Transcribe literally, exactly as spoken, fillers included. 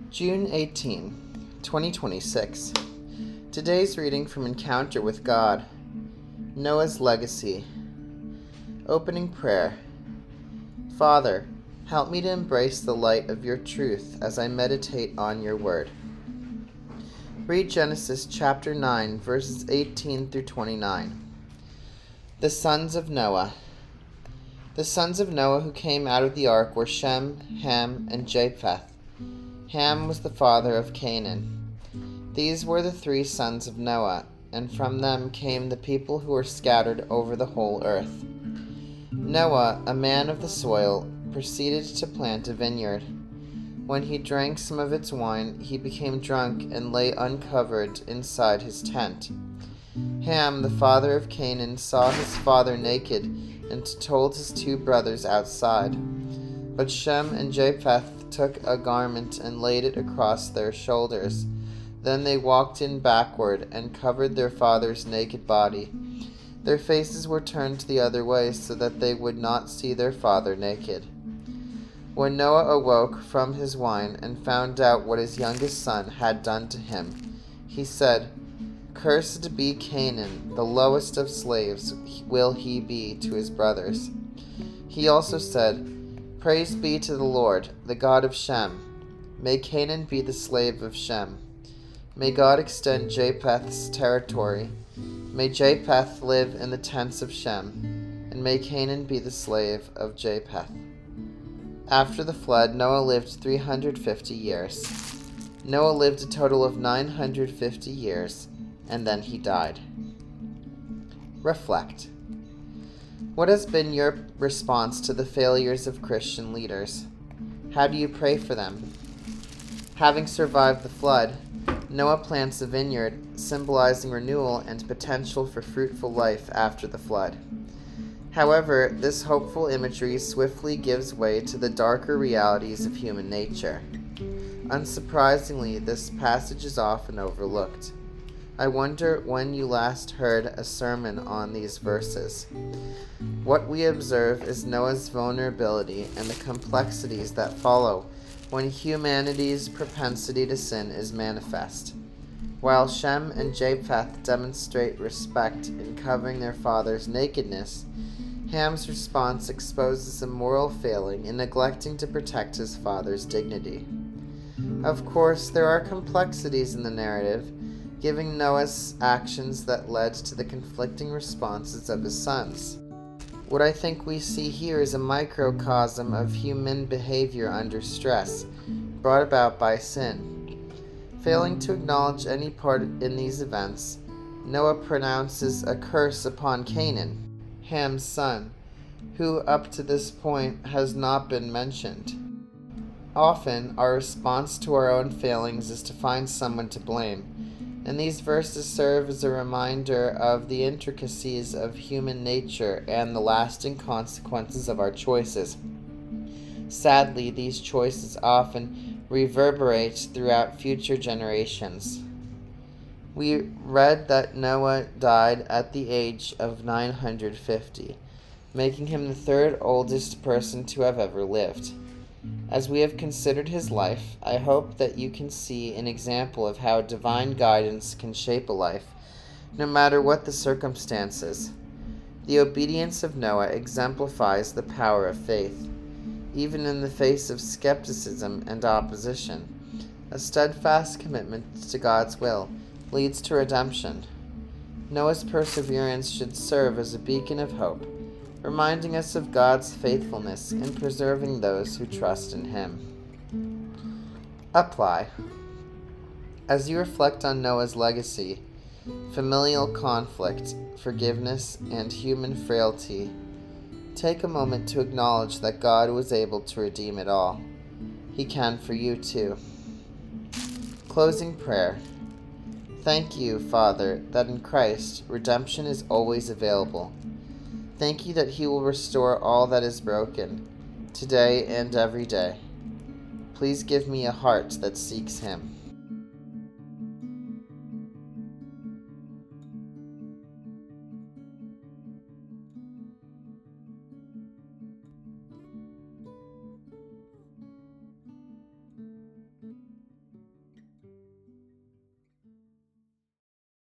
June eighteenth, twenty twenty-six. Today's reading from Encounter with God. Noah's Legacy. Opening prayer. Father, help me to embrace the light of your truth as I meditate on your word. Read Genesis chapter nine, verses eighteen through twenty-nine. The sons of Noah. The sons of Noah who came out of the ark were Shem, Ham, and Japheth. Ham was the father of Canaan. These were the three sons of Noah, and from them came the people who were scattered over the whole earth. Noah, a man of the soil, proceeded to plant a vineyard. When he drank some of its wine, he became drunk and lay uncovered inside his tent. Ham, the father of Canaan, saw his father naked and told his two brothers outside. But Shem and Japheth took a garment and laid it across their shoulders. Then they walked in backward and covered their father's naked body. Their faces were turned the other way so that they would not see their father naked. When Noah awoke from his wine and found out what his youngest son had done to him, he said, "Cursed be Canaan, the lowest of slaves will he be to his brothers." He also said, "Praise be to the Lord, the God of Shem. May Canaan be the slave of Shem. May God extend Japheth's territory. May Japheth live in the tents of Shem, and may Canaan be the slave of Japheth." After the flood, Noah lived three hundred fifty years. Noah lived a total of nine hundred fifty years, and then he died. Reflect. What has been your response to the failures of Christian leaders? How do you pray for them? Having survived the flood, Noah plants a vineyard, symbolizing renewal and potential for fruitful life after the flood. However, this hopeful imagery swiftly gives way to the darker realities of human nature. Unsurprisingly, this passage is often overlooked. I wonder when you last heard a sermon on these verses. What we observe is Noah's vulnerability and the complexities that follow when humanity's propensity to sin is manifest. While Shem and Japheth demonstrate respect in covering their father's nakedness, Ham's response exposes a moral failing in neglecting to protect his father's dignity. Of course, there are complexities in the narrative, giving Noah's actions that led to the conflicting responses of his sons. What I think we see here is a microcosm of human behavior under stress, brought about by sin. Failing to acknowledge any part in these events, Noah pronounces a curse upon Canaan, Ham's son, who up to this point has not been mentioned. Often, our response to our own failings is to find someone to blame, and these verses serve as a reminder of the intricacies of human nature and the lasting consequences of our choices. Sadly, these choices often reverberate throughout future generations. We read that Noah died at the age of nine hundred fifty, making him the third oldest person to have ever lived. As we have considered his life, I hope that you can see an example of how divine guidance can shape a life, no matter what the circumstances. The obedience of Noah exemplifies the power of faith. Even in the face of skepticism and opposition, a steadfast commitment to God's will leads to redemption. Noah's perseverance should serve as a beacon of hope, reminding us of God's faithfulness in preserving those who trust in Him. Apply. As you reflect on Noah's legacy, familial conflict, forgiveness, and human frailty, take a moment to acknowledge that God was able to redeem it all. He can for you too. Closing prayer. Thank you, Father, that in Christ redemption is always available. Thank you that He will restore all that is broken, today and every day. Please give me a heart that seeks Him.